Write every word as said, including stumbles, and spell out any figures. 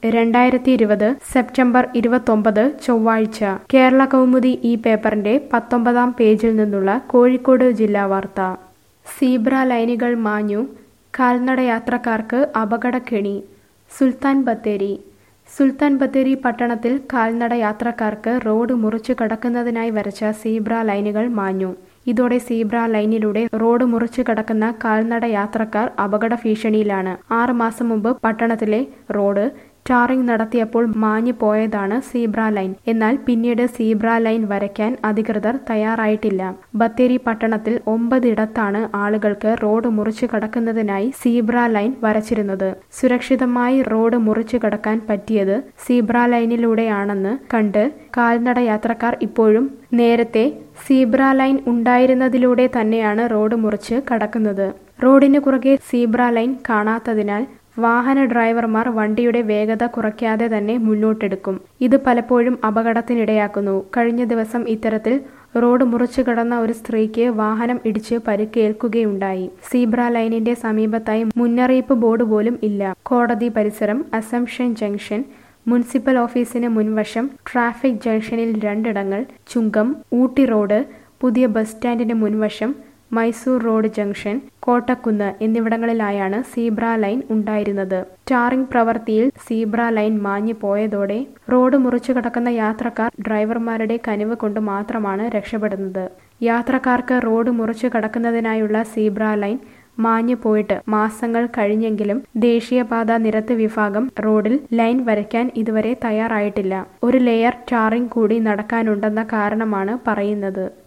രണ്ടായിരത്തി ഇരുപത് സെപ്റ്റംബർ ഇരുപത്തൊമ്പത് ചൊവ്വാഴ്ച കേരള കൗമുദി ഈ പേപ്പറിന്റെ പത്തൊമ്പതാം പേജിൽ നിന്നുള്ള കോഴിക്കോട് ജില്ലാ വാർത്ത. സീബ്ര ലൈനുകൾ മാഞ്ഞു, കാൽനടയാത്രക്കാർക്ക് അപകടക്കെണി. സുൽത്താൻ ബത്തേരി സുൽത്താൻ ബത്തേരി പട്ടണത്തിൽ കാൽനട യാത്രക്കാർക്ക് റോഡ് മുറിച്ചു കടക്കുന്നതിനായി വരച്ച സീബ്ര ലൈനുകൾ മാഞ്ഞു. ഇതോടെ സീബ്ര ലൈനിലൂടെ റോഡ് മുറിച്ചു കടക്കുന്ന കാൽനട യാത്രക്കാർ അപകട ഭീഷണിയിലാണ്. ആറ് മാസം മുമ്പ് പട്ടണത്തിലെ റോഡ് ടാറിംഗ് നടത്തിയപ്പോൾ മാഞ്ഞു പോയതാണ് സീബ്ര ലൈൻ. എന്നാൽ പിന്നീട് സീബ്ര ലൈൻ വരയ്ക്കാൻ അധികൃതർ തയ്യാറായിട്ടില്ല. ബത്തേരി പട്ടണത്തിൽ ഒമ്പതിടത്താണ് ആളുകൾക്ക് റോഡ് മുറിച്ചു കടക്കുന്നതിനായി സീബ്ര ലൈൻ വരച്ചിരുന്നത്. സുരക്ഷിതമായി റോഡ് മുറിച്ചു കടക്കാൻ പറ്റിയത് സീബ്ര ലൈനിലൂടെയാണെന്ന് കണ്ട് കാൽനട യാത്രക്കാർ ഇപ്പോഴും നേരത്തെ സീബ്ര ലൈൻ ഉണ്ടായിരുന്നതിലൂടെ തന്നെയാണ് റോഡ് മുറിച്ച് കടക്കുന്നത്. റോഡിന് കുറുകെ സീബ്ര ലൈൻ കാണാത്തതിനാൽ വാഹന ഡ്രൈവർമാർ വണ്ടിയുടെ വേഗത കുറയ്ക്കാതെ തന്നെ മുന്നോട്ടെടുക്കും. ഇത് പലപ്പോഴും അപകടത്തിനിടയാക്കുന്നു. കഴിഞ്ഞ ദിവസം ഇത്തരത്തിൽ റോഡ് മുറിച്ചു കടന്ന ഒരു സ്ത്രീക്ക് വാഹനം ഇടിച്ച് പരിക്കേൽക്കുകയുണ്ടായി. സീബ്ര ലൈനിന്റെ സമീപത്തായി മുന്നറിയിപ്പ് ബോർഡ് പോലും ഇല്ല. കോടതി പരിസരം, അസംഷൻ ജംഗ്ഷൻ, മുനിസിപ്പൽ ഓഫീസിന് മുൻവശം, ട്രാഫിക് ജംഗ്ഷനിൽ രണ്ടിടങ്ങൾ, ചുങ്കം, ഊട്ടി റോഡ്, പുതിയ ബസ് സ്റ്റാൻഡിന് മുൻവശം, മൈസൂർ റോഡ് ജംഗ്ഷൻ, കോട്ടക്കുന്ന് എന്നിവിടങ്ങളിലായാണ് സീബ്ര ലൈൻ ഉണ്ടായിരുന്നത്. ടാറിംഗ് പ്രവൃത്തിയിൽ സീബ്ര ലൈൻ മാഞ്ഞു പോയതോടെ റോഡ് മുറിച്ചു കടക്കുന്ന യാത്രക്കാർ ഡ്രൈവർമാരുടെ കനിവ് കൊണ്ട് മാത്രമാണ് രക്ഷപ്പെടുന്നത്. യാത്രക്കാർക്ക് റോഡ് മുറിച്ചു കടക്കുന്നതിനായുള്ള സീബ്ര ലൈൻ മാഞ്ഞു പോയിട്ട് മാസങ്ങൾ കഴിഞ്ഞെങ്കിലും ദേശീയപാത നിരത്ത് വിഭാഗം റോഡിൽ ലൈൻ വരയ്ക്കാൻ ഇതുവരെ തയ്യാറായിട്ടില്ല. ഒരു ലെയർ ടാറിംഗ് കൂടി നടക്കാനുണ്ടെന്ന കാരണമാണ് പറയുന്നത്.